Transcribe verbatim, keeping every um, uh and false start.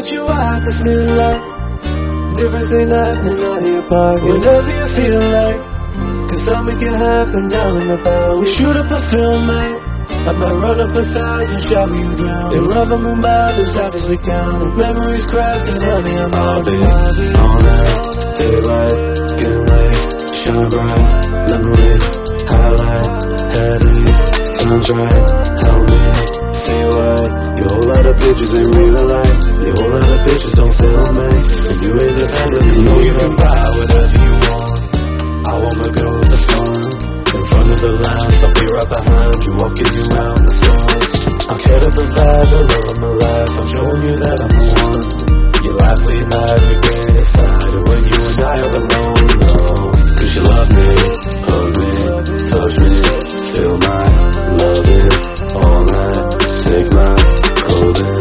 meet you at this midlight. Difference ain't happening out of your pocket. Whenever you feel like, cause I'll make it happen down in the bar. We shoot up a film, mate. I might run up a thousand, shower you drown. In love, I'm mind is obviously counting. Memories crafted, honey, I'm all day. All night, daylight, getting late, shine bright, lemonade, highlight, headache, time's right, help me, see why. You whole lot of bitches ain't real life. You whole lot of bitches don't feel me. And you ain't defending me. You know you can buy whatever you want. I wanna go with the phone. In front of the lines, I'll be right behind you, walking you around the stores. I'm here to provide the love of my life.